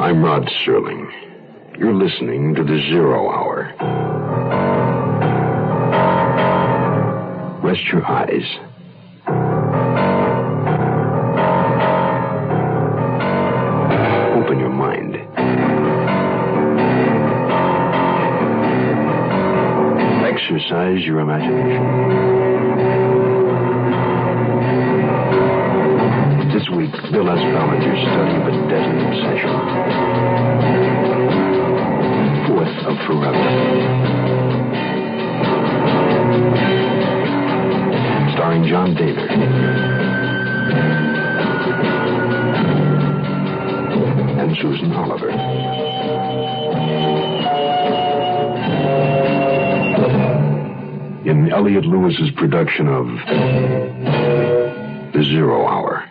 I'm Rod Serling. You're listening to the Zero Hour. Rest your eyes. Open your mind. Exercise your imagination. This week, Bill S. Ballinger's study of a deadly obsession. Fourth of Forever. Starring John Daner. And Susan Oliver. In Elliot Lewis's production of The Zero Hour.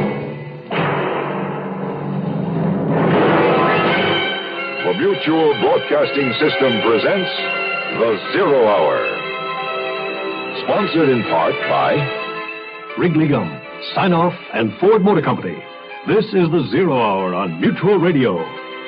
The Mutual Broadcasting System presents The Zero Hour. Sponsored in part by Wrigley Gum, Sign-Off, and Ford Motor Company. This is The Zero Hour on Mutual Radio.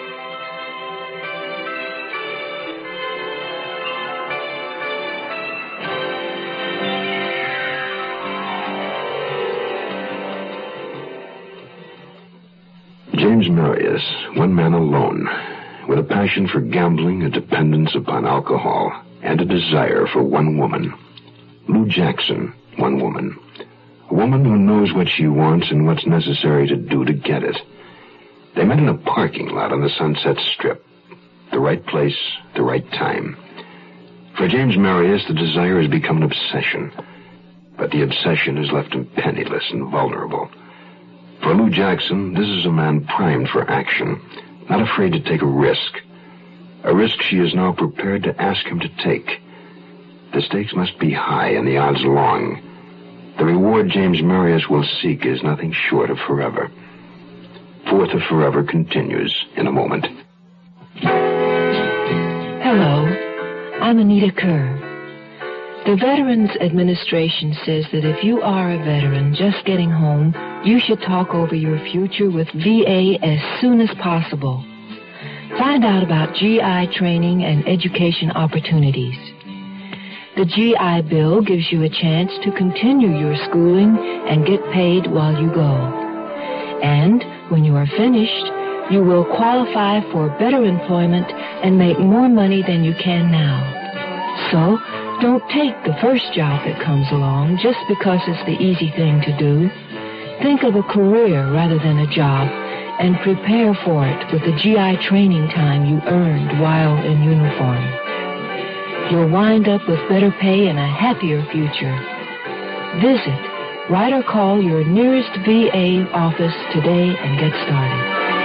James Marius, one man alone, with a passion for gambling, a dependence upon alcohol, and a desire for one woman. Lou Jackson, one woman. A woman who knows what she wants and what's necessary to do to get it. They met in a parking lot on the Sunset Strip. The right place, the right time. For James Marius, the desire has become an obsession. But the obsession has left him penniless and vulnerable. For Lou Jackson, this is a man primed for action, not afraid to take a risk. A risk she is now prepared to ask him to take. The stakes must be high and the odds long. The reward James Marius will seek is nothing short of forever. Fourth of Forever continues in a moment. Hello, I'm Anita Kerr. The Veterans Administration says that if you are a veteran just getting home, you should talk over your future with VA as soon as possible. Find out about GI training and education opportunities. The GI Bill gives you a chance to continue your schooling and get paid while you go. And when you are finished, you will qualify for better employment and make more money than you can now. So, don't take the first job that comes along just because it's the easy thing to do. Think of a career rather than a job and prepare for it with the GI training time you earned while in uniform. You'll wind up with better pay and a happier future. Visit, write or call your nearest VA office today and get started.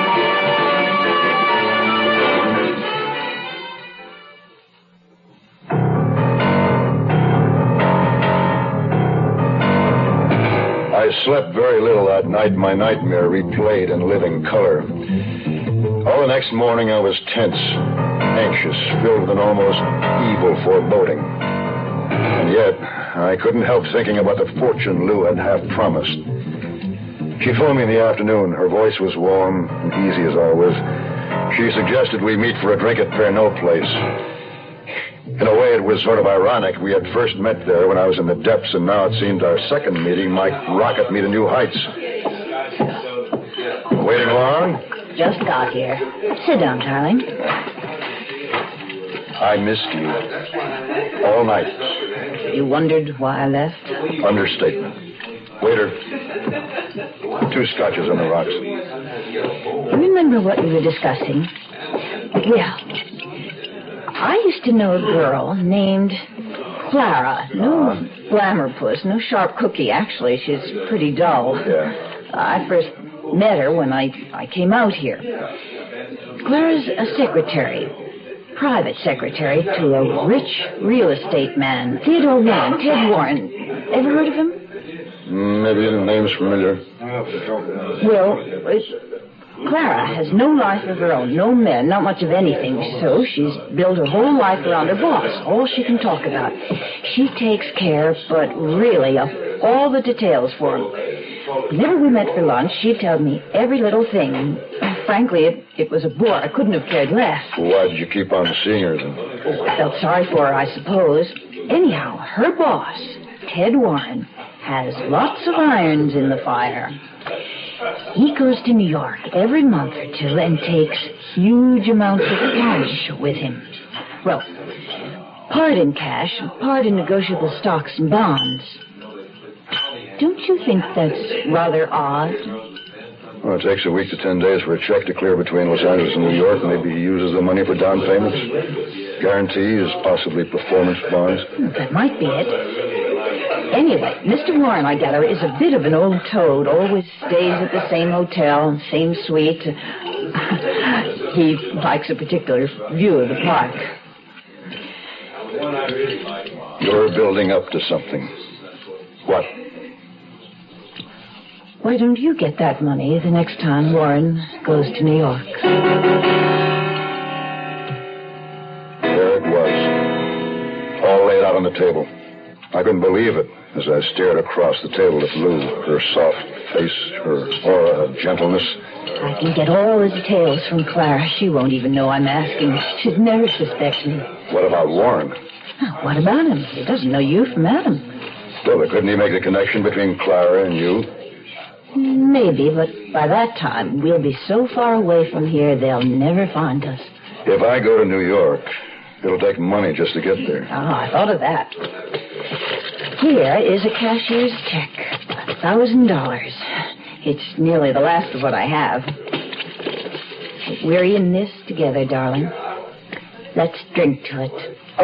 I slept very little that night. My nightmare replayed in living color. All the next morning I was tense, anxious, filled with an almost evil foreboding. And yet, I couldn't help thinking about the fortune Lou had half promised. She phoned me in the afternoon. Her voice was warm and easy as always. She suggested we meet for a drink at Pernod Place. In a way, it was sort of ironic. We had first met there when I was in the depths, and now it seemed our second meeting might rocket me to new heights. Waiting long? Just got here. Sit down, darling. I missed you. All night. You wondered why I left? Understatement. Waiter. 2 scotches on the rocks. Remember what we were discussing? Well, I used to know a girl named Clara. No glamour puss, no sharp cookie. Actually, she's pretty dull. Yeah. I first met her when I came out here. Clara's a secretary, private secretary to a rich real estate man, Theodore Warren, Ted Warren. Ever heard of him? Maybe the name's familiar. Well, Clara has no life of her own, no men, not much of anything, so she's built her whole life around her boss, all she can talk about. She takes care, but really, of all the details for him. Whenever we met for lunch, she'd tell me every little thing. frankly, it was a bore. I couldn't have cared less. Why did you keep on seeing her then? Oh, I felt sorry for her, I suppose. Anyhow, her boss, Ted Warren, has lots of irons in the fire. He goes to New York every month or two and takes huge amounts of cash with him. Well, part in cash, part in negotiable stocks and bonds. Don't you think that's rather odd? Well, it takes a week to 10 days for a check to clear between Los Angeles and New York. Maybe he uses the money for down payments. Guarantees, possibly performance bonds. That might be it. Anyway, Mr. Warren, I gather, is a bit of an old toad. Always stays at the same hotel, same suite. He likes a particular view of the park. You're building up to something. What? Why don't you get that money the next time Warren goes to New York? There it was. All laid out on the table. I couldn't believe it as I stared across the table at Lou, her soft face, her aura of gentleness. I can get all the details from Clara. She won't even know I'm asking. She'd never suspect me. What about Warren? Oh, what about him? He doesn't know you from Adam. Still, couldn't he make the connection between Clara and you? Maybe, but by that time, we'll be so far away from here, they'll never find us. If I go to New York, it'll take money just to get there. Oh, I thought of that. Here is a cashier's check. $1,000. It's nearly the last of what I have. We're in this together, darling. Let's drink to it.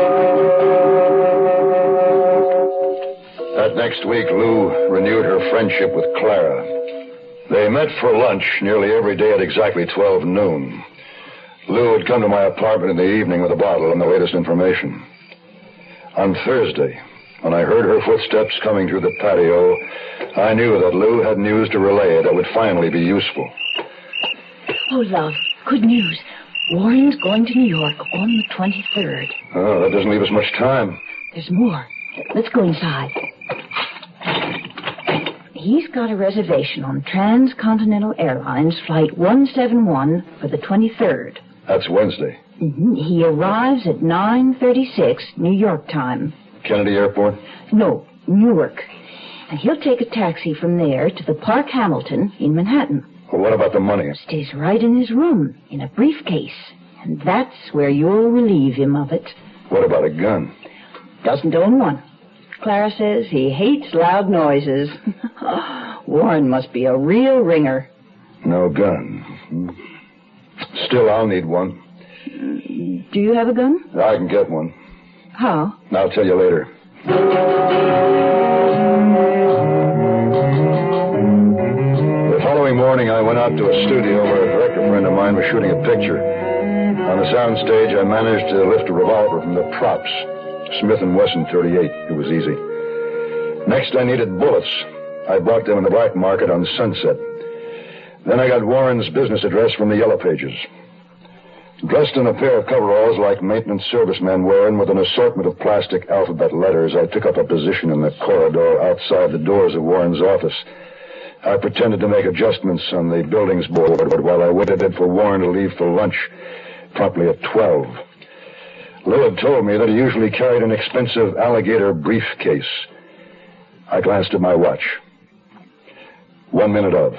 That next week, Lou renewed her friendship with Clara. They met for lunch nearly every day at exactly 12 noon. Lou would come to my apartment in the evening with a bottle and the latest information. On Thursday, when I heard her footsteps coming through the patio, I knew that Lou had news to relay that would finally be useful. Oh, love, good news. Warren's going to New York on the 23rd. Oh, that doesn't leave us much time. There's more. Let's go inside. He's got a reservation on Transcontinental Airlines Flight 171 for the 23rd. That's Wednesday. Mm-hmm. He arrives at 9:36 New York time. Kennedy Airport? No, Newark. And he'll take a taxi from there to the Park Hamilton in Manhattan. Well, what about the money? It stays right in his room, in a briefcase. And that's where you'll relieve him of it. What about a gun? Doesn't own one. Clara says he hates loud noises. Warren must be a real ringer. No gun. Still, I'll need one. Do you have a gun? I can get one. How? I'll tell you later. The following morning, I went out to a studio where a director friend of mine was shooting a picture. On the sound stage, I managed to lift a revolver from the props. Smith & Wesson 38. It was easy. Next, I needed bullets. I bought them in the black market on Sunset. Then I got Warren's business address from the Yellow Pages. Dressed in a pair of coveralls like maintenance servicemen wear and with an assortment of plastic alphabet letters, I took up a position in the corridor outside the doors of Warren's office. I pretended to make adjustments on the buildings board while I waited for Warren to leave for lunch, promptly at 12. Lou had told me that he usually carried an expensive alligator briefcase. I glanced at my watch. 1 minute of.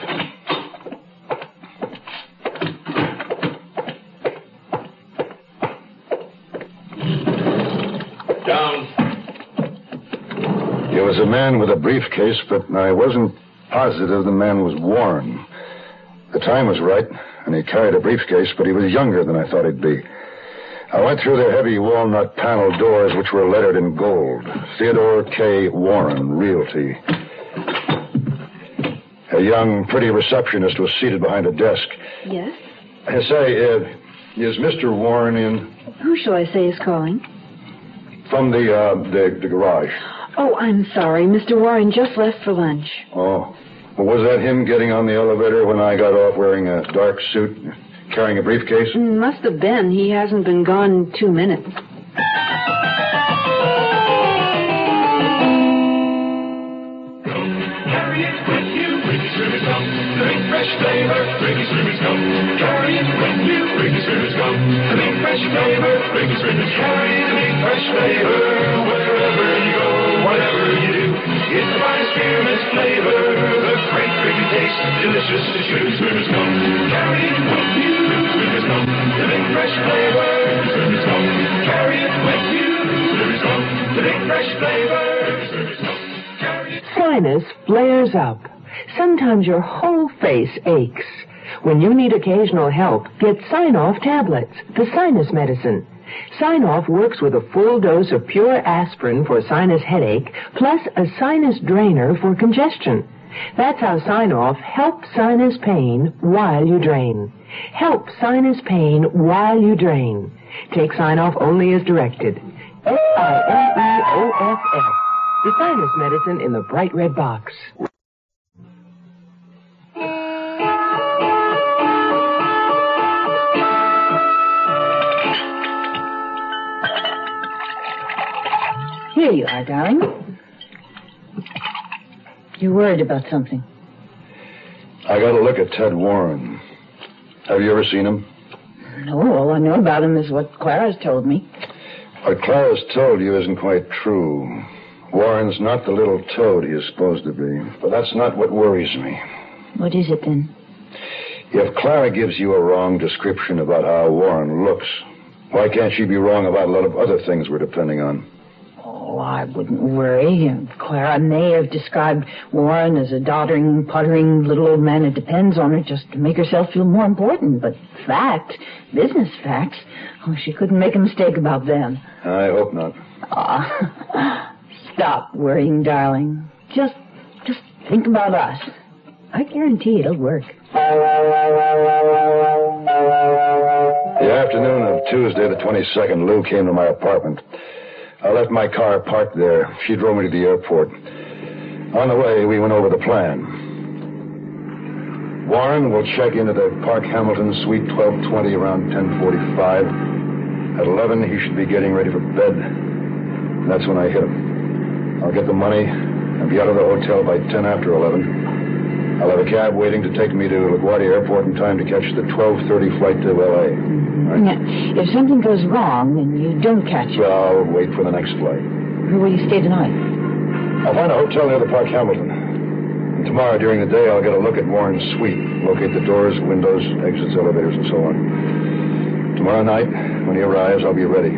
Down. He was a man with a briefcase, but I wasn't positive the man was Warren. The time was right, and he carried a briefcase, but he was younger than I thought he'd be. I went through the heavy walnut panel doors, which were lettered in gold. Theodore K. Warren, Realty. A young, pretty receptionist was seated behind a desk. Yes? Say, is Mr. Warren in? Who shall I say is calling? From the garage. Oh, I'm sorry. Mr. Warren just left for lunch. Oh. Well, was that him getting on the elevator when I got off wearing a dark suit, carrying a briefcase? Must have been. He hasn't been gone 2 minutes. Carry it with you when you swim it up. Drink fresh flavor, Wrigley's Ribbons come. Carry it with you, Wrigley's Ribbons come. The big fresh flavor, Wrigley's Ribbons. Carry the big fresh flavor wherever you go, whatever you do. It's the finest spearmint flavor, the great Wrigley taste, delicious to choose. Ribbons come. Carry it with you, Ribbons come. The big fresh flavor, Ribbons come. Carry it with you, Ribbons come. The big fresh flavor, Ribbons come. Sinus flares up. Sometimes your whole face aches. When you need occasional help, get Sign-Off tablets, the sinus medicine. Sign-Off works with a full dose of pure aspirin for sinus headache, plus a sinus drainer for congestion. That's how Sign-Off helps sinus pain while you drain. Help sinus pain while you drain. Take Sign-Off only as directed. Sineoff. The sinus medicine in the bright red box. Here you are, darling. You're worried about something. I got a look at Ted Warren. Have you ever seen him? No, all I know about him is what Clara's told me. What Clara's told you isn't quite true. Warren's not the little toad he is supposed to be. But that's not what worries me. What is it, then? If Clara gives you a wrong description about how Warren looks, why can't she be wrong about a lot of other things we're depending on? Oh, I wouldn't worry. Clara may have described Warren as a doddering, puttering little old man who depends on her just to make herself feel more important. But business facts, she couldn't make a mistake about them. I hope not. Stop worrying, darling. Just think about us. I guarantee it'll work. The afternoon of Tuesday, the 22nd, Lou came to my apartment. I left my car parked there. She drove me to the airport. On the way, we went over the plan. Warren will check into the Park Hamilton Suite 1220 around 10:45. At 11, he should be getting ready for bed. And that's when I hit him. I'll get the money and be out of the hotel by 10 after 11. I'll have a cab waiting to take me to LaGuardia Airport in time to catch the 12:30 flight to L.A. Right? Now, if something goes wrong and you don't catch it... Well, I'll wait for the next flight. Where will you stay tonight? I'll find a hotel near the Park Hamilton. And tomorrow during the day, I'll get a look at Warren's suite. Locate the doors, windows, exits, elevators, and so on. Tomorrow night, when he arrives, I'll be ready.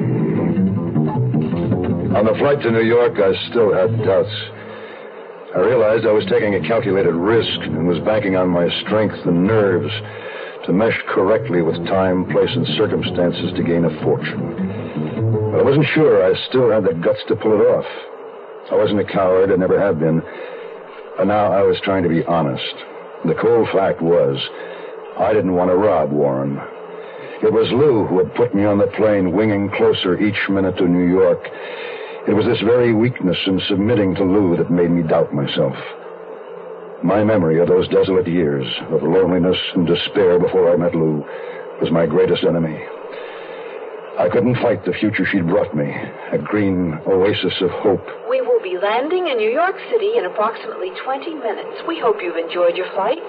On the flight to New York, I still had doubts. I realized I was taking a calculated risk and was banking on my strength and nerves to mesh correctly with time, place, and circumstances to gain a fortune. But I wasn't sure I still had the guts to pull it off. I wasn't a coward, I never have been. But now I was trying to be honest. The cold fact was, I didn't want to rob Warren. It was Lou who had put me on the plane, winging closer each minute to New York. It was this very weakness in submitting to Lou that made me doubt myself. My memory of those desolate years of loneliness and despair before I met Lou was my greatest enemy. I couldn't fight the future she'd brought me, a green oasis of hope. We will be landing in New York City in approximately 20 minutes. We hope you've enjoyed your flight.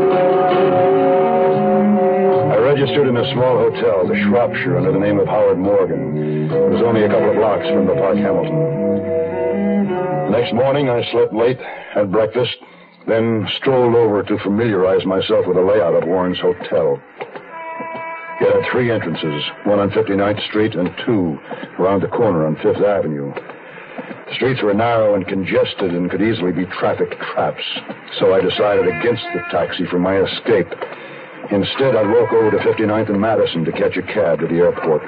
I registered in a small hotel, the Shropshire, under the name of Howard Morgan. It was only a couple of blocks from the Park Hamilton. The next morning, I slept late, had breakfast, then strolled over to familiarize myself with the layout of Warren's hotel. It had 3 entrances, one on 59th Street and 2 around the corner on 5th Avenue. The streets were narrow and congested and could easily be traffic traps, so I decided against the taxi for my escape. Instead, I'd walk over to 59th and Madison to catch a cab to the airport.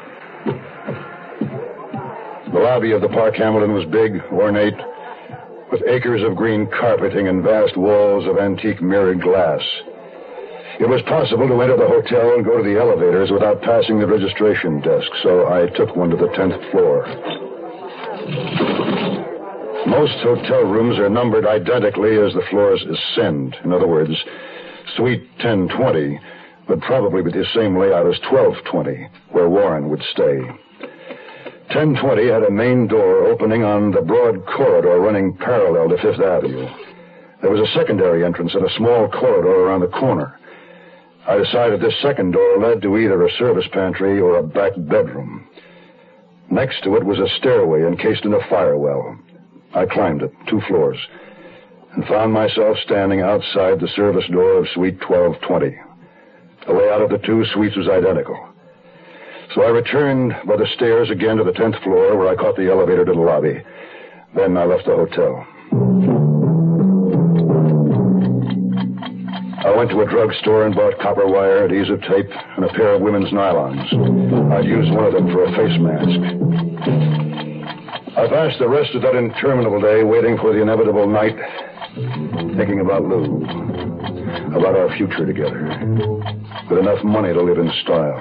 The lobby of the Park Hamilton was big, ornate, with acres of green carpeting and vast walls of antique mirrored glass. It was possible to enter the hotel and go to the elevators without passing the registration desk, so I took one to the 10th floor. Most hotel rooms are numbered identically as the floors ascend. In other words, Suite 1020 would probably be the same layout as 1220, where Warren would stay. 1020 had a main door opening on the broad corridor running parallel to 5th Avenue. There was a secondary entrance and a small corridor around the corner. I decided this second door led to either a service pantry or a back bedroom. Next to it was a stairway encased in a fire well. I climbed it, 2 floors, and found myself standing outside the service door of Suite 1220. The layout of the 2 suites was identical. So I returned by the stairs again to the 10th floor, where I caught the elevator to the lobby. Then I left the hotel. I went to a drugstore and bought copper wire, adhesive tape, and a pair of women's nylons. I'd use one of them for a face mask. I passed the rest of that interminable day waiting for the inevitable night, thinking about Lou, about our future together, with enough money to live in style.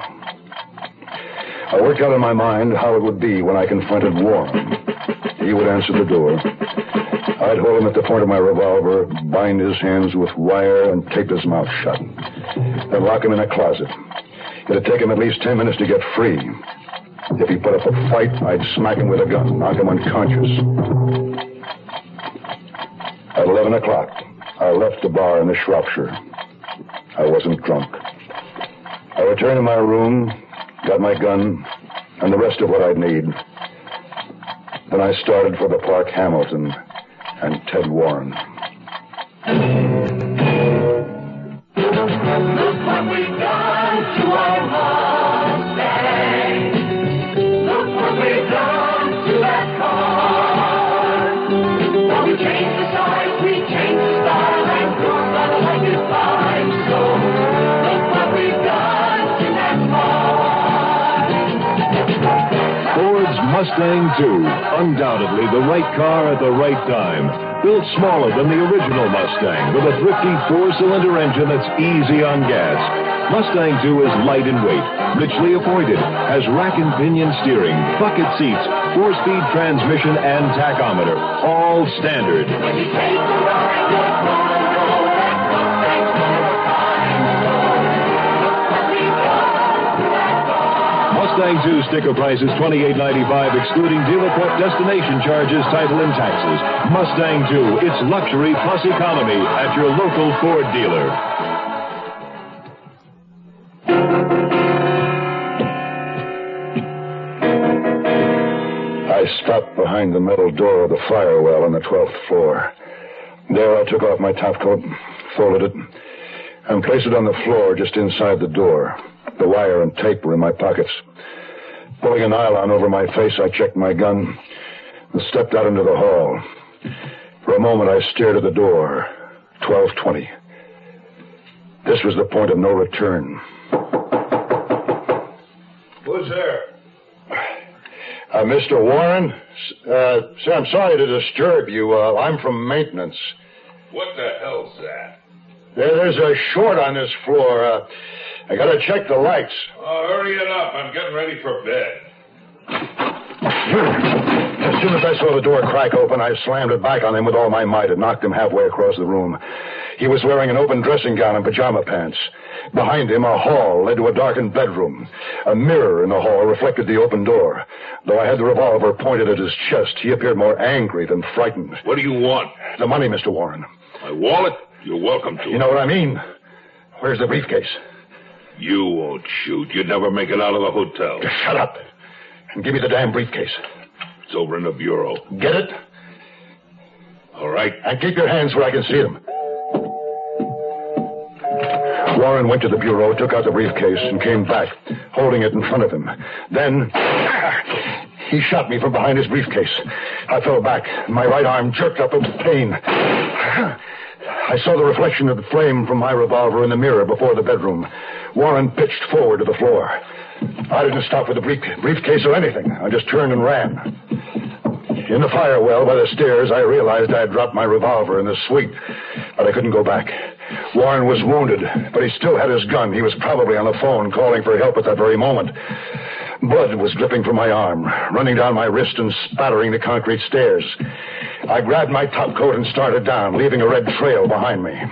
I worked out in my mind how it would be when I confronted Warren. He would answer the door. I'd hold him at the point of my revolver, bind his hands with wire, and tape his mouth shut. Then lock him in a closet. It'd take him at least 10 minutes to get free. If he put up a fight, I'd smack him with a gun, knock him unconscious. At 11 o'clock, I left the bar in the Shropshire. I wasn't drunk. I returned to my room, got my gun, and the rest of what I'd need. Then I started for the Park Hamilton and Ted Warren. Look what we've done to our Mustang. Look what we've done to that car. Now we changed the size, we changed the style, and you're gonna like it fine. So look what we've done to that car. Ford's Mustang II, undoubtedly the right car at the right time. Built smaller than the original Mustang, with a thrifty 4-cylinder engine that's easy on gas. Mustang II is light in weight, richly appointed, has rack and pinion steering, bucket seats, 4-speed transmission, and tachometer, all standard. When you take the ride, you're gonna know that Mustang's for a time. So look what we've done to that car. Mustang II sticker price is $28.95, excluding dealer prep destination charges, title, and taxes. Mustang II, it's luxury plus economy at your local Ford dealer. I stopped behind the metal door of the fire well on the 12th floor. There I took off my topcoat, folded it, and placed it on the floor just inside the door. The wire and tape were in my pockets. Pulling a nylon over my face, I checked my gun and stepped out into the hall. For a moment, I stared at the door. 12:20. This was the point of no return. Who's there? Mr. Warren? Sir, I'm sorry to disturb you. I'm from maintenance. What the hell's that? There's a short on this floor. I gotta check the lights. Oh, hurry it up. I'm getting ready for bed. As soon as I saw the door crack open, I slammed it back on him with all my might and knocked him halfway across the room. He was wearing an open dressing gown and pajama pants. Behind him, a hall led to a darkened bedroom. A mirror in the hall reflected the open door. Though I had the revolver pointed at his chest, he appeared more angry than frightened. What do you want? The money, Mr. Warren. My wallet? You're welcome to it. You know what I mean? Where's the briefcase? You won't shoot. You'd never make it out of the hotel. Just shut up and give me the damn briefcase. It's over in the bureau. Get it? All right. And keep your hands where I can see them. Warren went to the bureau, took out the briefcase, and came back, holding it in front of him. Then he shot me from behind his briefcase. I fell back. My right arm jerked up with pain. I saw the reflection of the flame from my revolver in the mirror before the bedroom. Warren pitched forward to the floor. I didn't stop with the briefcase or anything. I just turned and ran. In the fire well by the stairs, I realized I had dropped my revolver in the suite, but I couldn't go back. Warren was wounded, but he still had his gun. He was probably on the phone calling for help at that very moment. Blood was dripping from my arm, running down my wrist and spattering the concrete stairs. I grabbed my topcoat and started down, leaving a red trail behind me.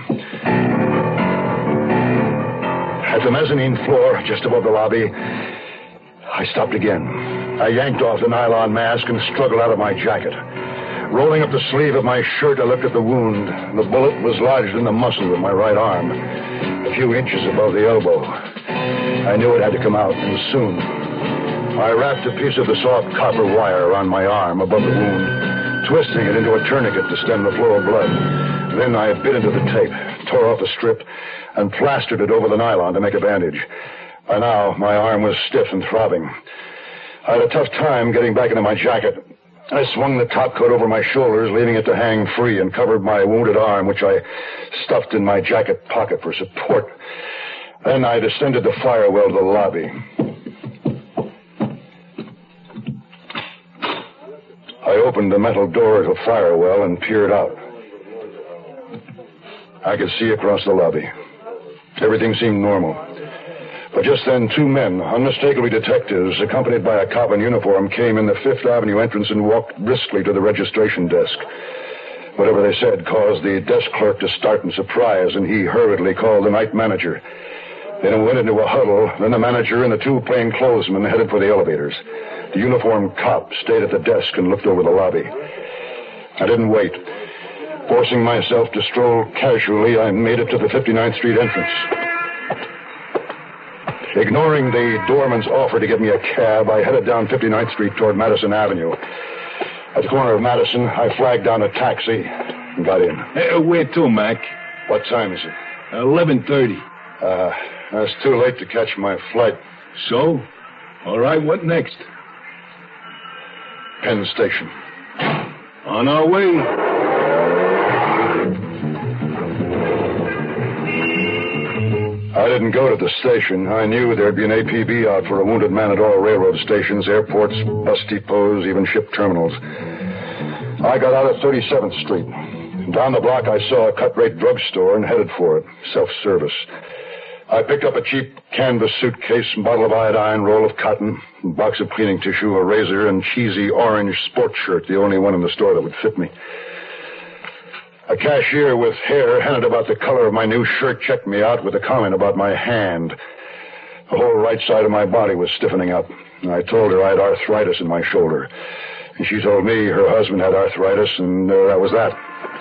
At the mezzanine floor, just above the lobby, I stopped again. I yanked off the nylon mask and struggled out of my jacket. Rolling up the sleeve of my shirt, I looked at the wound. The bullet was lodged in the muscle of my right arm, a few inches above the elbow. I knew it had to come out, and soon. I wrapped a piece of the soft copper wire around my arm above the wound, twisting it into a tourniquet to stem the flow of blood. Then I bit into the tape, tore off a strip, and plastered it over the nylon to make a bandage. By now, my arm was stiff and throbbing. I had a tough time getting back into my jacket. I swung the topcoat over my shoulders, leaving it to hang free, and covered my wounded arm, which I stuffed in my jacket pocket for support. Then I descended the firewell to the lobby. I opened the metal door to the firewell and peered out. I could see across the lobby. Everything seemed normal. But just then, two men, unmistakably detectives, accompanied by a cop in uniform, came in the Fifth Avenue entrance and walked briskly to the registration desk. Whatever they said caused the desk clerk to start in surprise, and he hurriedly called the night manager. Then it went into a huddle. Then the manager and the two plainclothesmen headed for the elevators. The uniformed cop stayed at the desk and looked over the lobby. I didn't wait. Forcing myself to stroll casually, I made it to the 59th Street entrance. Ignoring the doorman's offer to give me a cab, I headed down 59th Street toward Madison Avenue. At the corner of Madison, I flagged down a taxi and got in. Where to, Mac? What time is it? 11:30. It's too late to catch my flight. So? All right, what next? Penn Station. On our way. I didn't go to the station. I knew there'd be an APB out for a wounded man at all railroad stations, airports, bus depots, even ship terminals. I got out at 37th Street. Down the block, I saw a cut-rate drugstore and headed for it, self-service. I picked up a cheap canvas suitcase, a bottle of iodine, roll of cotton, a box of cleaning tissue, a razor, and cheesy orange sports shirt, the only one in the store that would fit me. A cashier with hair handed about the color of my new shirt checked me out with a comment about my hand. The whole right side of my body was stiffening up. I told her I had arthritis in my shoulder. And she told me her husband had arthritis, and that was that.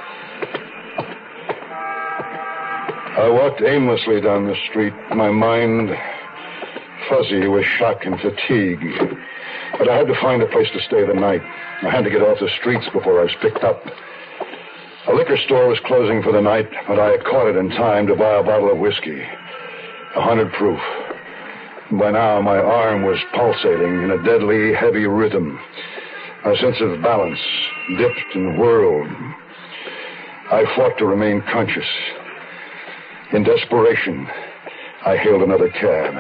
I walked aimlessly down the street, my mind fuzzy with shock and fatigue. But I had to find a place to stay the night. I had to get off the streets before I was picked up. A liquor store was closing for the night, but I had caught it in time to buy a bottle of whiskey, 100 proof. By now, my arm was pulsating in a deadly, heavy rhythm. My sense of balance dipped and whirled. I fought to remain conscious. In desperation, I hailed another cab.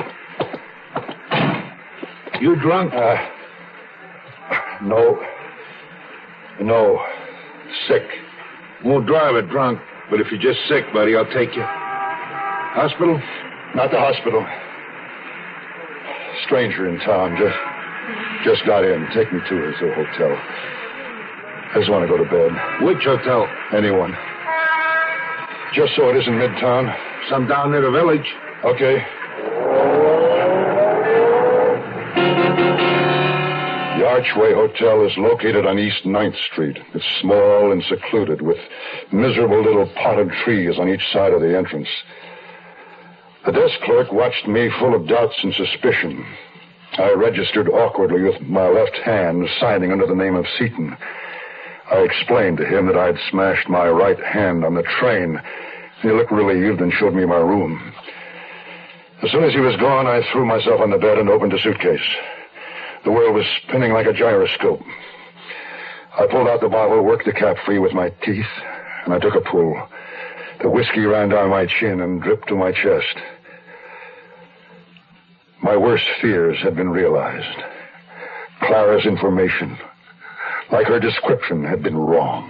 You drunk? No. Sick. Won't drive it drunk, but if you're just sick, buddy, I'll take you. Hospital? Not the hospital. Stranger in town. Just got in. Take me to his hotel. I just want to go to bed. Which hotel? Anyone. Just so it isn't Midtown. Some down near the village. Okay. The Archway Hotel is located on East 9th Street. It's small and secluded, with miserable little potted trees on each side of the entrance. The desk clerk watched me full of doubts and suspicion. I registered awkwardly with my left hand, signing under the name of Seaton. I explained to him that I had smashed my right hand on the train. He looked relieved and showed me my room. As soon as he was gone, I threw myself on the bed and opened a suitcase. The world was spinning like a gyroscope. I pulled out the bottle, worked the cap free with my teeth, and I took a pull. The whiskey ran down my chin and dripped to my chest. My worst fears had been realized. Clara's information, like her description, had been wrong.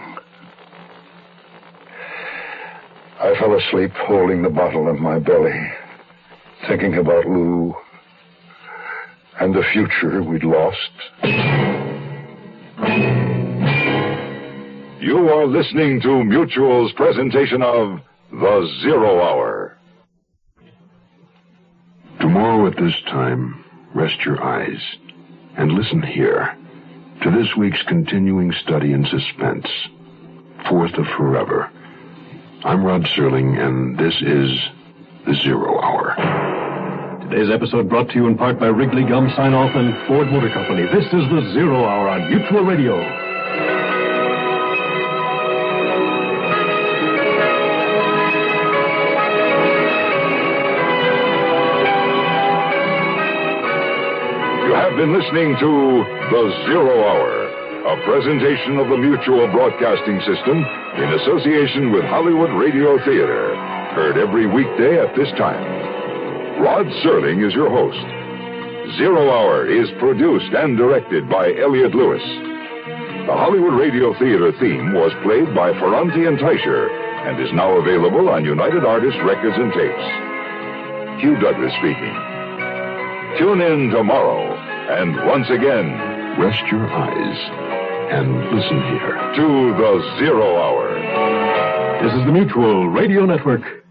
I fell asleep holding the bottle in my belly, thinking about Lou and the future we'd lost. You are listening to Mutual's presentation of The Zero Hour. Tomorrow at this time, rest your eyes and listen here. to this week's continuing study in suspense, Fourth of Forever. I'm Rod Serling, and this is The Zero Hour. Today's episode brought to you in part by Wrigley Gum Sign-Off and Ford Motor Company. This is The Zero Hour on Mutual Radio. You have been listening to The Zero Hour, a presentation of the Mutual Broadcasting System in association with Hollywood Radio Theater. Heard every weekday at this time. Rod Serling is your host. Zero Hour is produced and directed by Elliott Lewis. The Hollywood Radio Theater theme was played by Ferranti and Teicher and is now available on United Artists Records and Tapes. Hugh Douglas speaking. Tune in tomorrow, and once again, rest your eyes and listen here to The Zero Hour. This is the Mutual Radio Network.